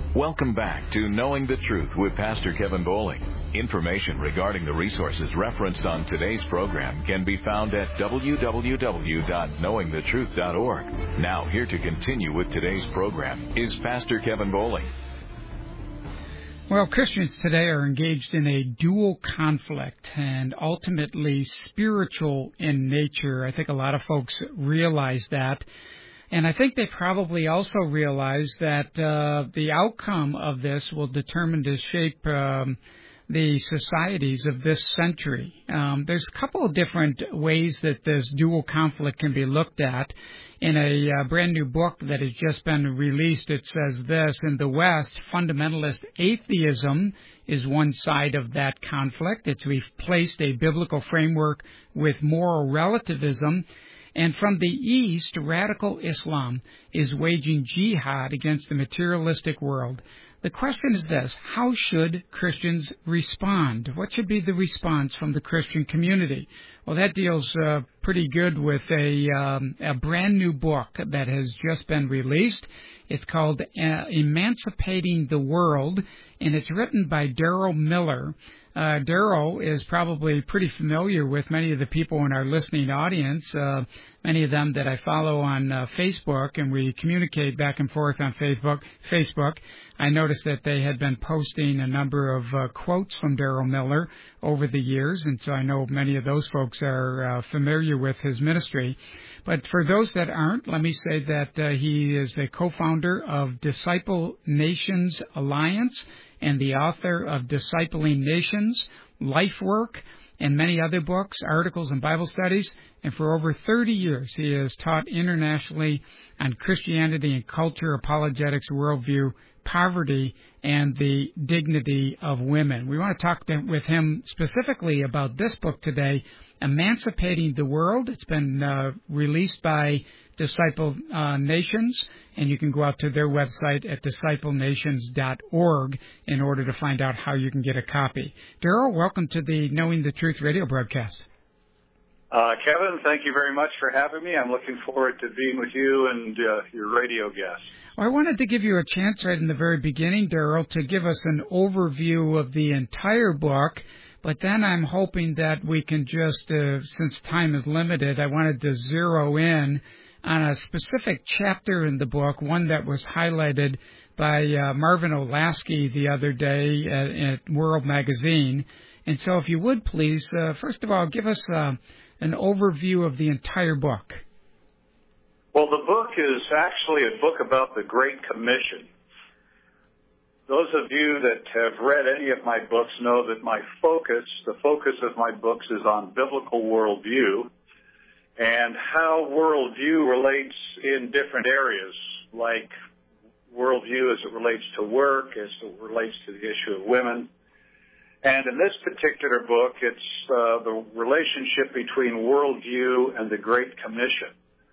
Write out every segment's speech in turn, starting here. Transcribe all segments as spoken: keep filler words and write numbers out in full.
Welcome back to Knowing the Truth with Pastor Kevin Bowling. Information regarding the resources referenced on today's program can be found at w w w dot knowing the truth dot org. Now, here to continue with today's program is Pastor Kevin Bowling. Well, Christians today are engaged in a dual conflict and ultimately spiritual in nature. I think a lot of folks realize that. And I think they probably also realize that uh, the outcome of this will determine to shape um, the societies of this century. Um, there's a couple of different ways that this dual conflict can be looked at. In a uh, brand new book that has just been released, it says this: in the West, fundamentalist atheism is one side of that conflict. It's replaced a biblical framework with moral relativism. And from the East, radical Islam is waging jihad against the materialistic world. The question is this: how should Christians respond? What should be the response from the Christian community? Well, that deals uh, pretty good with a, um, a brand new book that has just been released. It's called uh, Emancipating the World, and it's written by Darrell Miller. Uh, Darrell is probably pretty familiar with many of the people in our listening audience, uh, many of them that I follow on uh, Facebook, and we communicate back and forth on Facebook. Facebook. I noticed that they had been posting a number of uh, quotes from Darrell Miller over the years, and so I know many of those folks are uh, familiar with his ministry. But for those that aren't, let me say that uh, he is the co-founder of Disciple Nations Alliance and the author of Discipling Nations, Life Work, and many other books, articles, and Bible studies. And for over thirty years, he has taught internationally on Christianity and culture, apologetics, worldview, poverty, and the dignity of women. We want to talk with him specifically about this book today, Emancipating the World. It's been uh, released by Disciple uh, Nations, and you can go out to their website at disciple nations dot org in order to find out how you can get a copy. Darrell, welcome to the Knowing the Truth radio broadcast. Uh, Kevin, thank you very much for having me. I'm looking forward to being with you and uh, your radio guests. Well, I wanted to give you a chance right in the very beginning, Darrell, to give us an overview of the entire book. But then I'm hoping that we can just, uh, since time is limited, I wanted to zero in on a specific chapter in the book, one that was highlighted by uh, Marvin Olasky the other day at, at World Magazine. And so if you would please, uh, first of all, give us uh, an overview of the entire book. Well, the book is actually a book about the Great Commission. Those of you that have read any of my books know that my focus, the focus of my books is on biblical worldview and how worldview relates in different areas, like worldview as it relates to work, as it relates to the issue of women. And in this particular book, it's uh, the relationship between worldview and the Great Commission.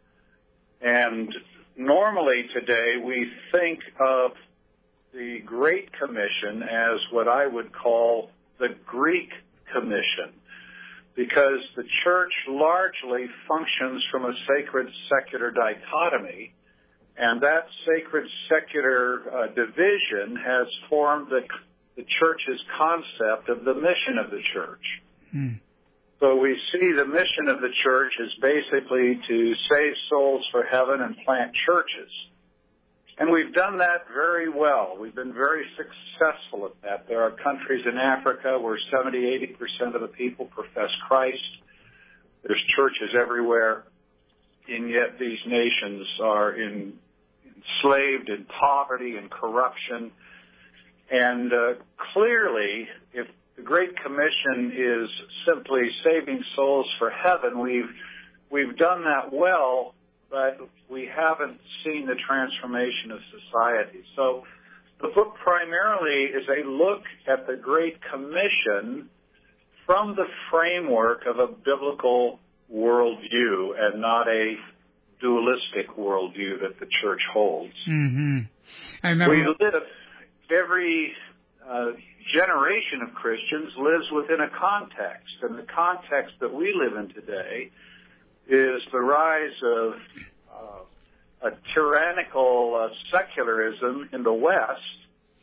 And normally today we think of the Great Commission as what I would call the Greek Commission, because the church largely functions from a sacred-secular dichotomy, and that sacred-secular uh, division has formed the, the church's concept of the mission of the church. Hmm. So we see the mission of the church is basically to save souls for heaven and plant churches. And we've done that very well. We've been very successful at that. There are countries in Africa where seventy, eighty percent of the people profess Christ. There's churches everywhere, and yet these nations are in, enslaved in poverty and corruption. And uh, clearly, if the Great Commission is simply saving souls for heaven, we've we've done that well, but we haven't seen the transformation of society. So the book primarily is a look at the Great Commission from the framework of a biblical worldview and not a dualistic worldview that the church holds. Mm-hmm. I remember. We live, every uh, generation of Christians lives within a context, and the context that we live in today is the rise of uh, a tyrannical uh, secularism in the West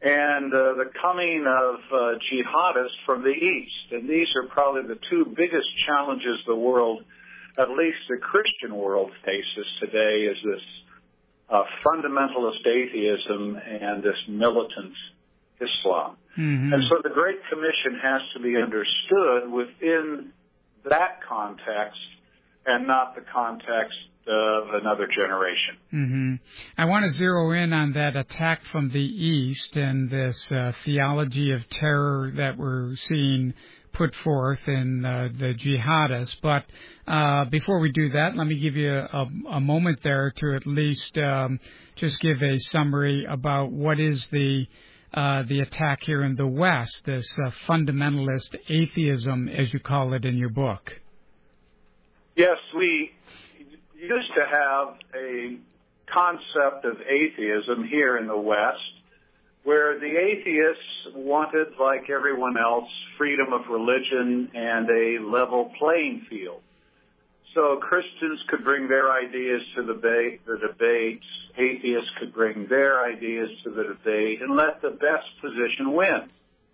and uh, the coming of uh, jihadists from the East. And these are probably the two biggest challenges the world, at least the Christian world, faces today, is this uh, fundamentalist atheism and this militant Islam. Mm-hmm. And so the Great Commission has to be understood within that context and not the context of another generation. Mm-hmm. I want to zero in on that attack from the East and this uh, theology of terror that we're seeing put forth in uh, the jihadists. But uh, before we do that, let me give you a, a moment there to at least um, just give a summary about what is the uh, the attack here in the West, this uh, fundamentalist atheism, as you call it in your book. Yes, we used to have a concept of atheism here in the West where the atheists wanted, like everyone else, freedom of religion and a level playing field. So Christians could bring their ideas to the debate, the debates, atheists could bring their ideas to the debate, and let the best position win.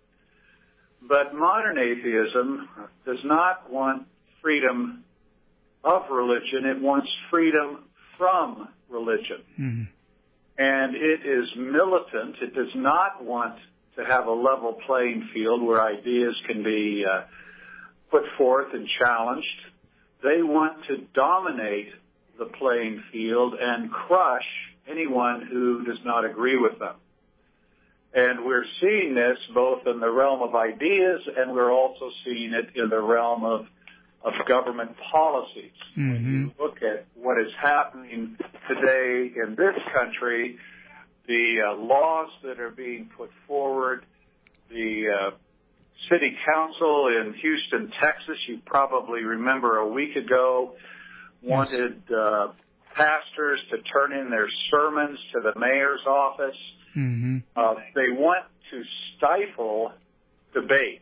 But modern atheism does not want freedom of religion, it wants freedom from religion. Mm-hmm. And it is militant. It does not want to have a level playing field where ideas can be uh, put forth and challenged. They want to dominate the playing field and crush anyone who does not agree with them. And we're seeing this both in the realm of ideas, and we're also seeing it in the realm of of government policies. Mm-hmm. When you look at what is happening today in this country, the uh, laws that are being put forward, the uh, city council in Houston, Texas, you probably remember a week ago, wanted uh, pastors to turn in their sermons to the mayor's office. Mm-hmm. Uh, they want to stifle debate.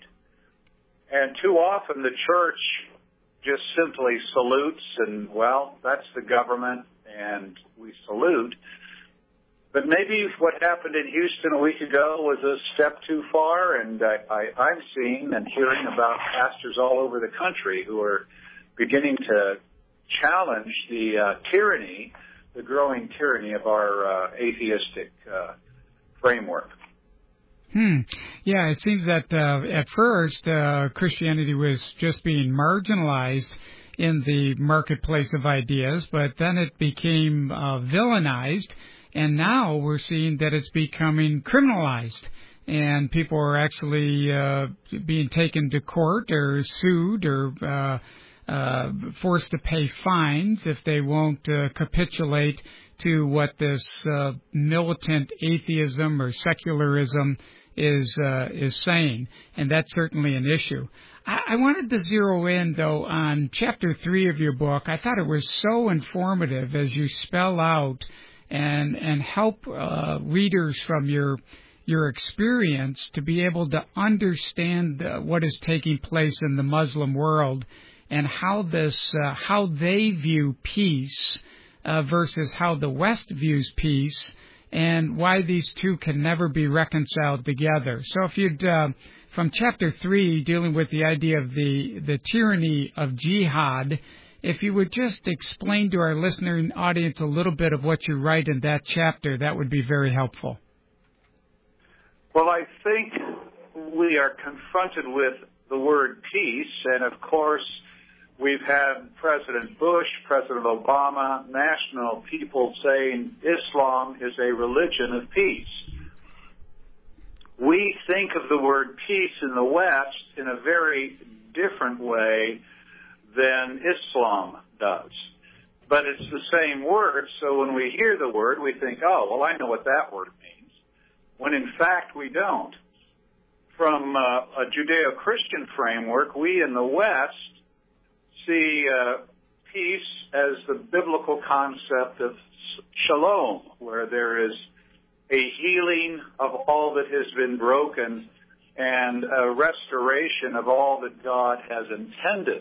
And too often the church just simply salutes and, well, that's the government and we salute. But maybe what happened in Houston a week ago was a step too far, and I, I, I'm seeing and hearing about pastors all over the country who are beginning to challenge the uh, tyranny, the growing tyranny of our uh, atheistic uh, framework. Hmm. Yeah, it seems that uh, at first uh, Christianity was just being marginalized in the marketplace of ideas, but then it became uh, villainized, and now we're seeing that it's becoming criminalized, and people are actually uh, being taken to court or sued or uh, uh, forced to pay fines if they won't uh, capitulate to what this uh, militant atheism or secularism is uh, is saying, and that's certainly an issue. I, I wanted to zero in, though, on chapter three of your book. I thought it was so informative as you spell out and and help uh, readers from your your experience to be able to understand uh, what is taking place in the Muslim world and how this uh, how they view peace uh, versus how the West views peace, and why these two can never be reconciled together. So if you'd, uh, from chapter three, dealing with the idea of the, the tyranny of jihad, if you would just explain to our listening audience a little bit of what you write in that chapter, that would be very helpful. Well, I think we are confronted with the word peace, and of course, we've had President Bush, President Obama, national people saying Islam is a religion of peace. We think of the word peace in the West in a very different way than Islam does. But it's the same word, so when we hear the word, we think, oh, well, I know what that word means, when in fact we don't. From uh, a Judeo-Christian framework, we in the West see uh, peace as the biblical concept of shalom, where there is a healing of all that has been broken and a restoration of all that God has intended.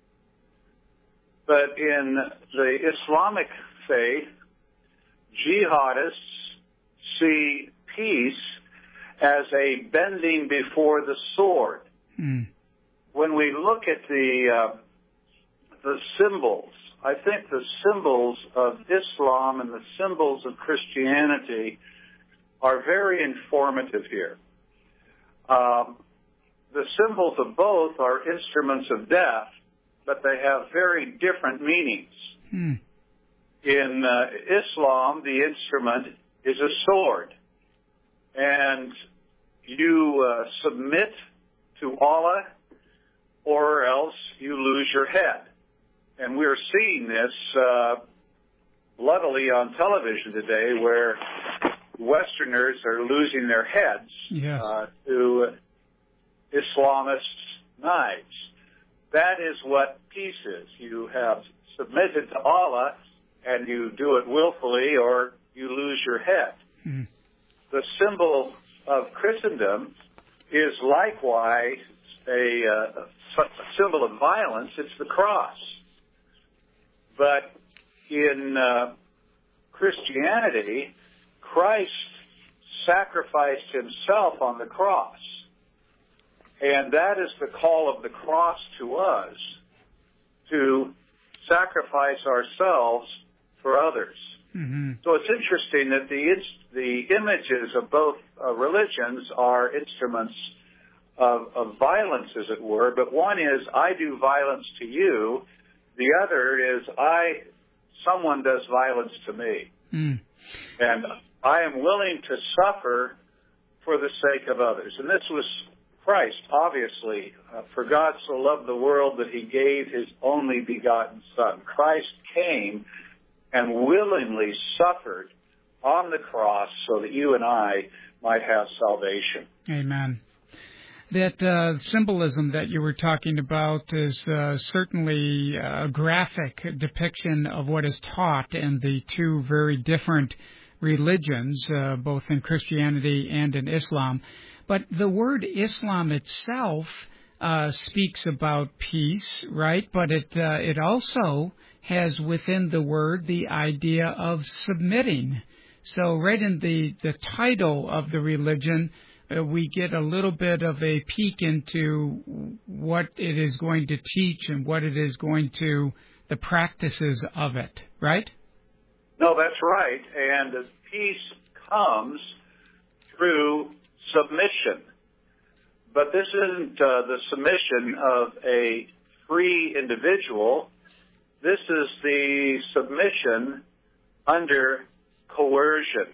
But in the Islamic faith, jihadists see peace as a bending before the sword. Mm. When we look at the uh, the symbols, I think the symbols of Islam and the symbols of Christianity are very informative here. Um, the symbols of both are instruments of death, but they have very different meanings. Hmm. In uh, Islam, the instrument is a sword, and you uh, submit to Allah, or else you lose your head. And we're seeing this uh, bloodily on television today, where Westerners are losing their heads yes. uh, to Islamist knives. That is what peace is. You have submitted to Allah, and you do it willfully, or you lose your head. Mm. The symbol of Christendom is likewise a, uh, a symbol of violence. It's the cross. But in uh, Christianity, Christ sacrificed himself on the cross. And that is the call of the cross to us, to sacrifice ourselves for others. Mm-hmm. So it's interesting that the the images of both uh, religions are instruments of, of violence, as it were, but one is, I do violence to you. The other is, I someone does violence to me. Mm. And I am willing to suffer for the sake of others. And this was Christ, obviously. Uh, for God so loved the world that he gave his only begotten Son. Christ came and willingly suffered on the cross so that you and I might have salvation. Amen. That uh, symbolism that you were talking about is uh, certainly a graphic depiction of what is taught in the two very different religions, uh, both in Christianity and in Islam. But the word Islam itself uh, speaks about peace, right? But it uh, it also has within the word the idea of submitting. So right in the, the title of the religion, uh, we get a little bit of a peek into what it is going to teach and what it is going to, the practices of it, right? No, that's right. And the peace comes through submission. But this isn't uh, the submission of a free individual. This is the submission under coercion.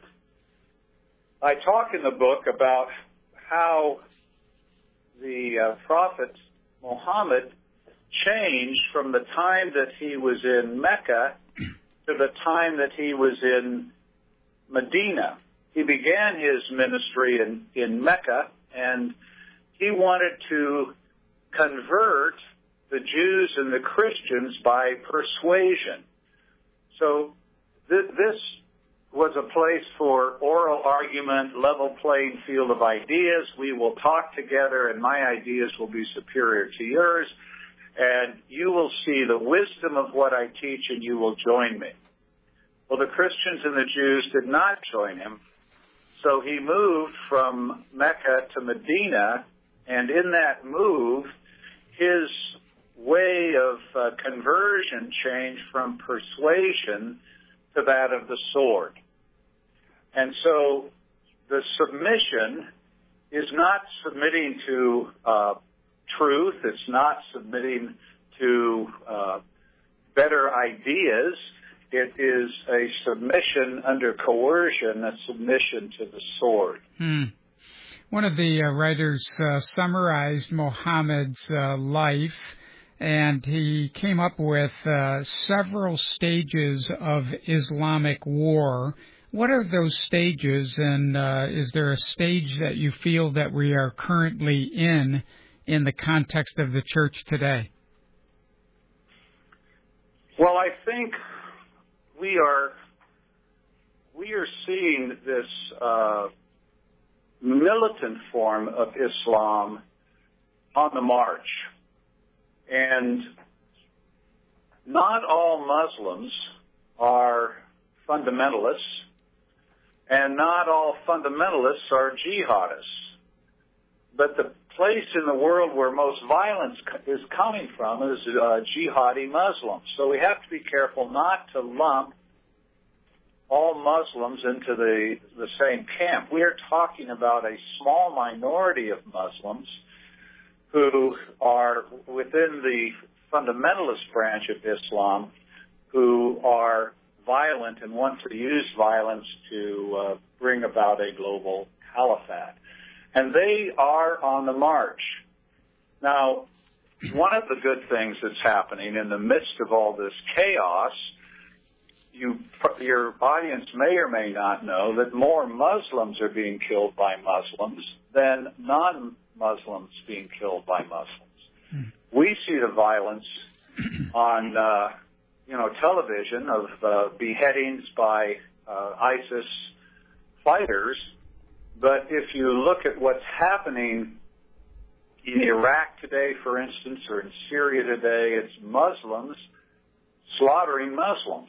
I talk in the book about how the uh, Prophet Muhammad changed from the time that he was in Mecca to the time that he was in Medina. He began his ministry in, in Mecca, and he wanted to convert the Jews and the Christians by persuasion. So th- this was a place for oral argument, level playing field of ideas. We will talk together, and my ideas will be superior to yours, and you will see the wisdom of what I teach, and you will join me. Well, the Christians and the Jews did not join him, so he moved from Mecca to Medina, and in that move, his way of uh, conversion changed from persuasion to that of the sword. And so the submission is not submitting to uh, truth. It's not submitting to uh, better ideas. It is a submission under coercion, a submission to the sword. Hmm. One of the uh, writers uh, summarized Muhammad's uh, life, and he came up with uh, several stages of Islamic war. What are those stages, and uh, is there a stage that you feel that we are currently in, in the context of the church today? Well, I think we are we are seeing this uh, militant form of Islam on the march. And not all Muslims are fundamentalists, and not all fundamentalists are jihadists. But the place in the world where most violence is coming from is uh, jihadi Muslims. So we have to be careful not to lump all Muslims into the, the same camp. We are talking about a small minority of Muslims who are within the fundamentalist branch of Islam who are violent and want to use violence to uh, bring about a global caliphate. And they are on the march. Now, one of the good things that's happening in the midst of all this chaos, you, your audience may or may not know that more Muslims are being killed by Muslims than non-Muslims being killed by Muslims. Hmm. We see the violence on, uh, you know, television of uh, beheadings by uh, ISIS fighters, but if you look at what's happening in Iraq today, for instance, or in Syria today, it's Muslims slaughtering Muslims.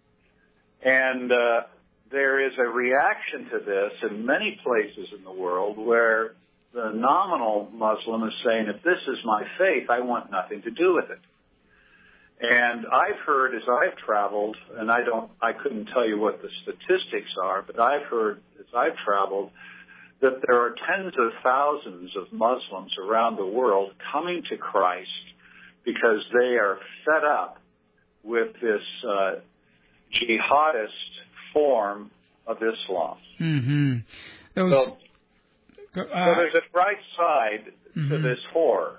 And uh, there is a reaction to this in many places in the world where the nominal Muslim is saying, if this is my faith, I want nothing to do with it. And I've heard as I've traveled, and I don't, I couldn't tell you what the statistics are, but I've heard as I've traveled that there are tens of thousands of Muslims around the world coming to Christ because they are fed up with this uh, jihadist form of Islam. Mm-hmm. Those, so, uh, so there's a bright side mm-hmm. to this horror.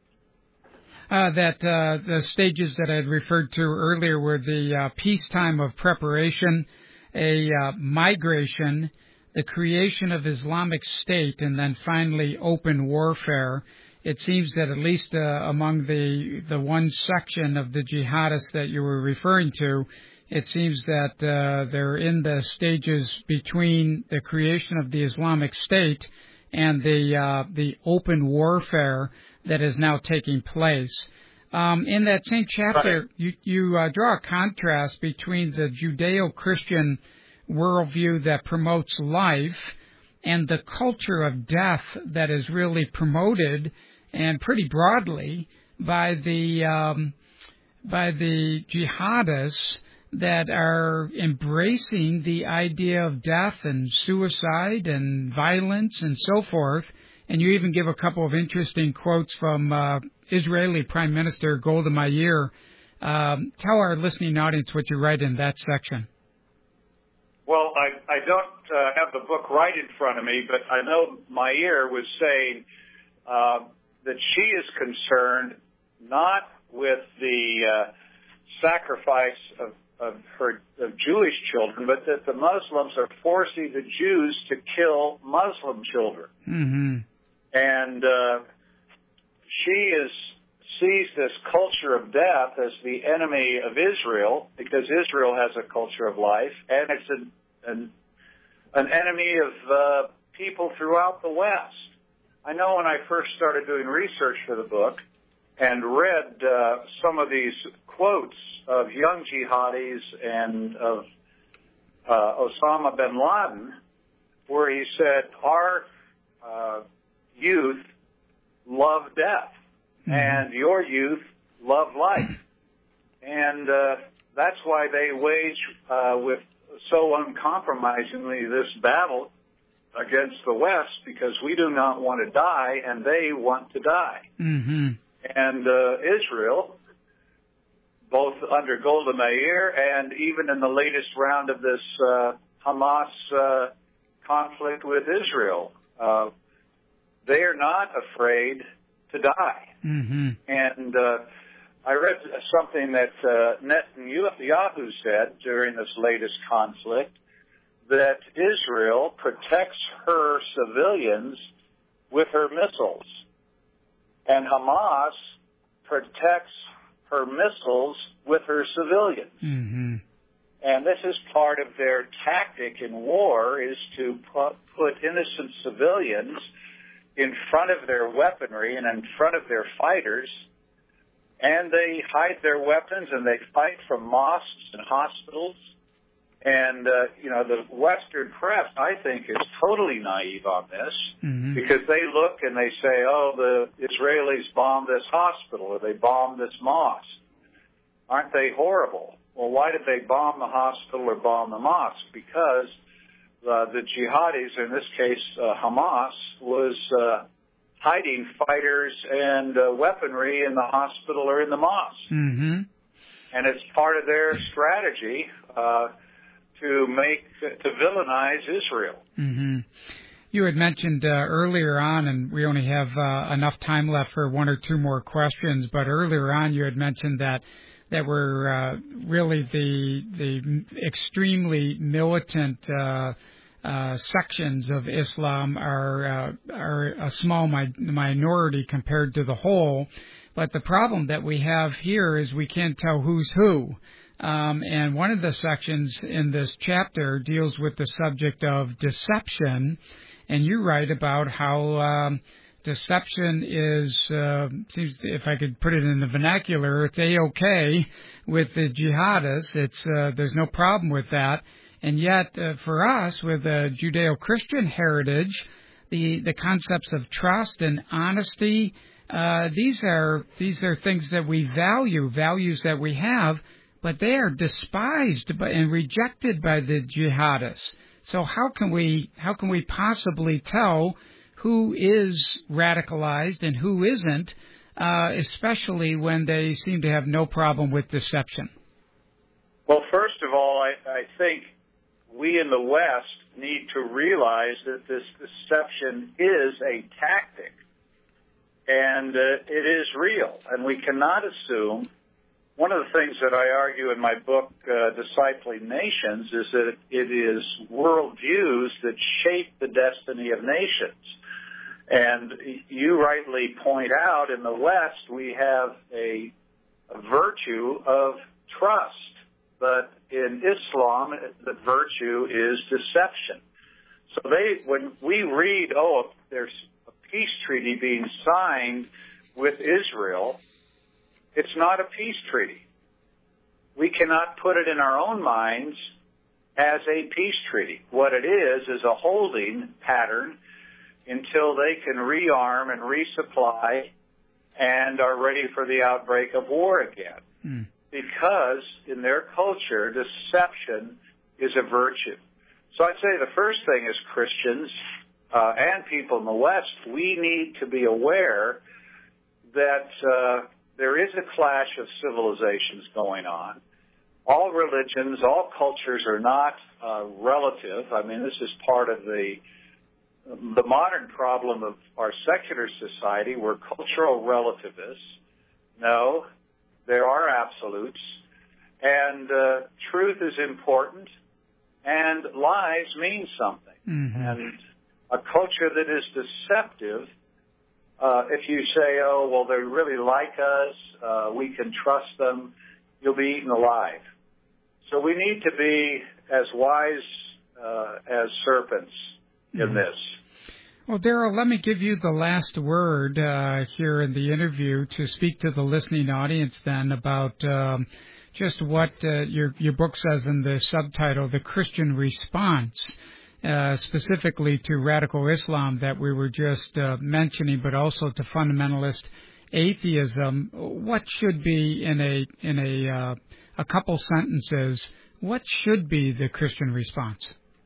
Uh, that uh, the stages that I had referred to earlier were the uh, peacetime of preparation, a uh, migration, the creation of Islamic State, and then finally open warfare. It seems that at least uh, among the the one section of the jihadists that you were referring to, it seems that uh, they're in the stages between the creation of the Islamic State and the uh, the open warfare that is now taking place. Um, in that same chapter, right. you, you uh, draw a contrast between the Judeo-Christian worldview that promotes life and the culture of death that is really promoted and pretty broadly by the um, by the jihadists that are embracing the idea of death and suicide and violence and so forth. And you even give a couple of interesting quotes from uh, Israeli Prime Minister Golda Meir. Um, tell our listening audience what you write in that section. Well, I, I don't uh, have the book right in front of me, but I know Meir was saying uh, that she is concerned not with the uh, sacrifice of, of her of Jewish children, but that the Muslims are forcing the Jews to kill Muslim children. Mm-hmm. And uh, she is sees this culture of death as the enemy of Israel, because Israel has a culture of life, and it's an an, an enemy of uh, people throughout the West. I know when I first started doing research for the book and read uh, some of these quotes of young jihadis and of uh, Osama bin Laden, where he said, our uh, youth love death, mm-hmm. and your youth love life. And uh, that's why they wage uh, with so uncompromisingly this battle against the West, because we do not want to die, and they want to die. Mm-hmm. And uh, Israel, both under Golda Meir and even in the latest round of this uh, Hamas uh, conflict with Israel, uh, they are not afraid to die. Mm-hmm. And uh, I read something that uh, Netanyahu said during this latest conflict, that Israel protects her civilians with her missiles, and Hamas protects her missiles with her civilians. Mm-hmm. And this is part of their tactic in war, is to put, put innocent civilians in front of their weaponry and in front of their fighters, and they hide their weapons and they fight from mosques and hospitals And, uh, you know, the Western press, I think, is totally naive on this mm-hmm. because they look and they say, oh, the Israelis bombed this hospital or they bombed this mosque. Aren't they horrible? Well, why did they bomb the hospital or bomb the mosque? Because uh, the jihadis, in this case uh, Hamas, was uh, hiding fighters and uh, weaponry in the hospital or in the mosque. Mm-hmm. And it's part of their strategy uh to make, to villainize Israel. Mm-hmm. You had mentioned uh, earlier on, and we only have uh, enough time left for one or two more questions, but earlier on you had mentioned that that were uh, really the the extremely militant uh, uh, sections of Islam are uh, are a small mi- minority compared to the whole. But the problem that we have here is we can't tell who's who. Um, and one of the sections in this chapter deals with the subject of deception, and you write about how um, deception is, uh, seems, if I could put it in the vernacular, it's A-okay with the jihadists. It's uh, there's no problem with that, and yet uh, for us, with a Judeo-Christian heritage, the the concepts of trust and honesty, uh, these are these are things that we value, values that we have. But they are despised by, and rejected by the jihadists. So how can we how can we possibly tell who is radicalized and who isn't, uh, especially when they seem to have no problem with deception? Well, first of all, I, I think we in the West need to realize that this deception is a tactic, and uh, it is real, and we cannot assume. One of the things that I argue in my book, uh, Discipling Nations, is that it is worldviews that shape the destiny of nations. And you rightly point out, in the West, we have a, a virtue of trust. But in Islam, the virtue is deception. So they, when we read, oh, there's a peace treaty being signed with Israel, it's not a peace treaty. We cannot put it in our own minds as a peace treaty. What it is is a holding pattern until they can rearm and resupply and are ready for the outbreak of war again. Mm. Because in their culture, deception is a virtue. So I'd say the first thing as Christians uh, and people in the West, we need to be aware that uh, there is a clash of civilizations going on. All religions, all cultures are not uh, relative. I mean, this is part of the the modern problem of our secular society. We're cultural relativists. No, there are absolutes. And uh, truth is important, and lies mean something. Mm-hmm. And a culture that is deceptive, Uh, if you say, oh, well, they really like us, uh, we can trust them, you'll be eaten alive. So we need to be as wise uh, as serpents in mm-hmm. this. Well, Darrell, let me give you the last word uh, here in the interview to speak to the listening audience then about um, just what uh, your, your book says in the subtitle, The Christian Response. Uh, specifically to radical Islam that we were just uh, mentioning, but also to fundamentalist atheism. What should be in a in a uh, a couple sentences? What should be the Christian response?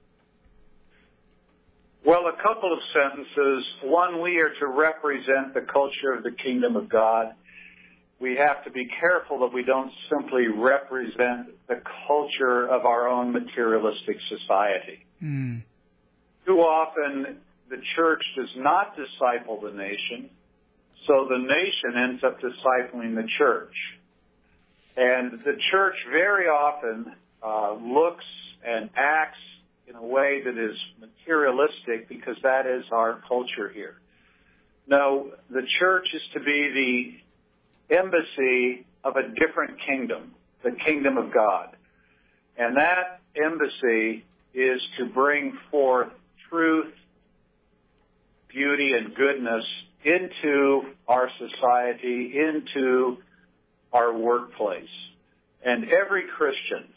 Well, a couple of sentences. One, we are to represent the culture of the kingdom of God. We have to be careful that we don't simply represent the culture of our own materialistic society. Mm. Too often, the church does not disciple the nation, so the nation ends up discipling the church. And the church very often uh, looks and acts in a way that is materialistic because that is our culture here. No, the church is to be the embassy of a different kingdom, the kingdom of God. And that embassy is to bring forth truth, beauty, and goodness into our society, into our workplace. And every Christian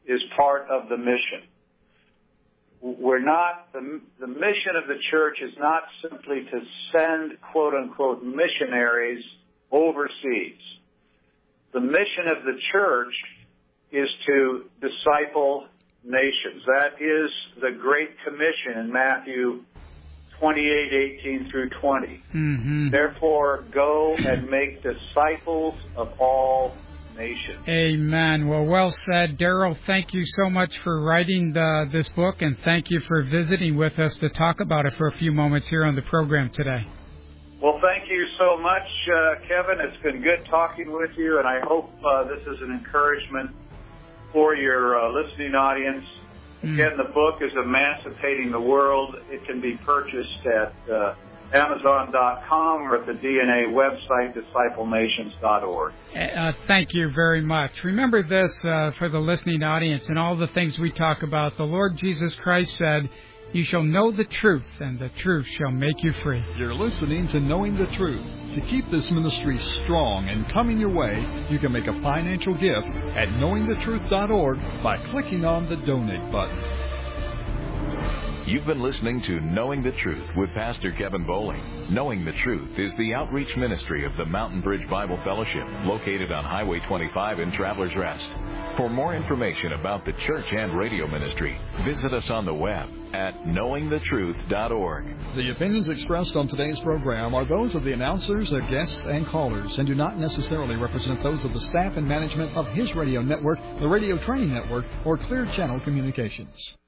is part of the mission. We're not, the, the mission of the church is not simply to send, quote unquote, missionaries overseas. The mission of the church is to disciple nations. That is the Great Commission in Matthew twenty-eight, eighteen through twenty. Mm-hmm. Therefore, go and make disciples of all nations. Amen. Well, well said. Darrell, thank you so much for writing the, this book, and thank you for visiting with us to talk about it for a few moments here on the program today. Well, thank you so much, uh, Kevin. It's been good talking with you, and I hope uh, this is an encouragement for your uh, listening audience. Mm. Again, the book is Emancipating the World. It can be purchased at uh, Amazon dot com or at the D N A website, disciple nations dot org. Uh, thank you very much. Remember this uh, for the listening audience and all the things we talk about. The Lord Jesus Christ said, "You shall know the truth, and the truth shall make you free." You're listening to Knowing the Truth. To keep this ministry strong and coming your way, you can make a financial gift at knowing the truth dot org by clicking on the Donate button. You've been listening to Knowing the Truth with Pastor Kevin Bowling. Knowing the Truth is the outreach ministry of the Mountain Bridge Bible Fellowship, located on Highway twenty-five in Travelers Rest. For more information about the church and radio ministry, visit us on the web at knowing the truth dot org. The opinions expressed on today's program are those of the announcers, their guests, and callers, and do not necessarily represent those of the staff and management of His Radio Network, the Radio Training Network, or Clear Channel Communications.